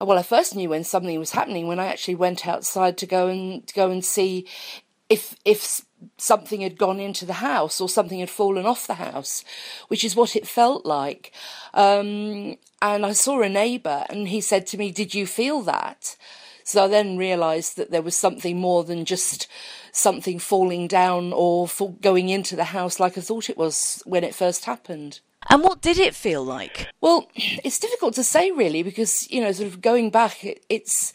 Well, I first knew when something was happening when I actually went outside to go and see if something had gone into the house or something had fallen off the house, which is what it felt like. And I saw a neighbour, and he said to me, "Did you feel that?" So I then realised that there was something more than just something falling down or going into the house like I thought it was when it first happened. And what did it feel like? Well, it's difficult to say really because, sort of going back, it's,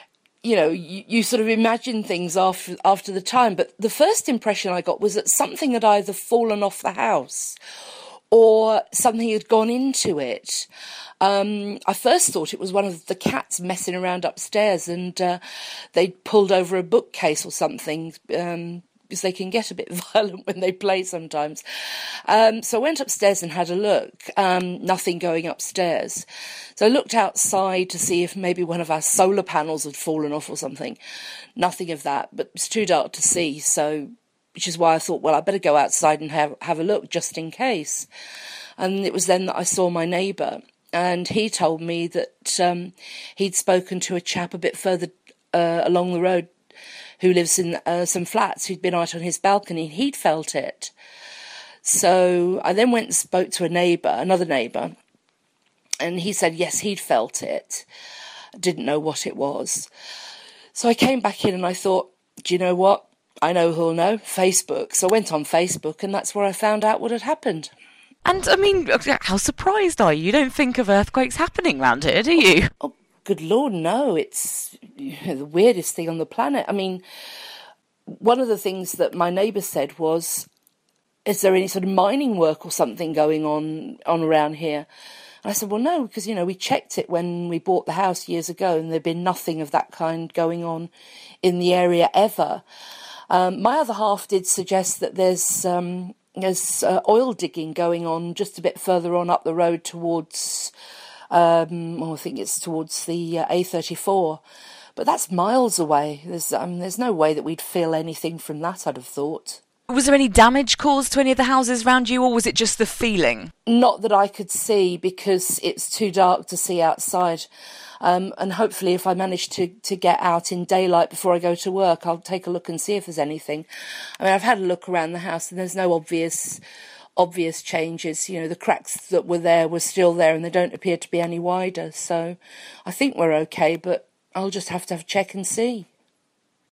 you sort of imagine things after the time. But the first impression I got was that something had either fallen off the house or something had gone into it. I first thought it was one of the cats messing around upstairs and they'd pulled over a bookcase or something, because they can get a bit violent when they play sometimes. So I went upstairs and had a look. Nothing going upstairs. So I looked outside to see if maybe one of our solar panels had fallen off or something. Nothing of that, but it's too dark to see, so which is why I thought, well, I better go outside and have a look just in case. And it was then that I saw my neighbour, and he told me that he'd spoken to a chap a bit further along the road who lives in some flats, who'd been out on his balcony, and he'd felt it. So I then went and spoke to another neighbour, and he said, yes, he'd felt it. Didn't know what it was. So I came back in and I thought, do you know what? I know who'll know, Facebook. So I went on Facebook, and that's where I found out what had happened. And, I mean, how surprised are you? You don't think of earthquakes happening around here, do you? Oh, good Lord, no. It's the weirdest thing on the planet. I mean, one of the things that my neighbour said was, is there any sort of mining work or something going on around here? And I said, well, no, because, we checked it when we bought the house years ago, and there'd been nothing of that kind going on in the area ever. My other half did suggest that there's oil digging going on just a bit further on up the road towards, I think it's towards the A34. But that's miles away. There's no way that we'd feel anything from that, I'd have thought. Was there any damage caused to any of the houses around you, or was it just the feeling? Not that I could see, because it's too dark to see outside. And hopefully if I manage to get out in daylight before I go to work, I'll take a look and see if there's anything. I mean, I've had a look around the house and there's no obvious changes. The cracks that were there were still there, and they don't appear to be any wider. So I think we're okay, but I'll just have to check and see.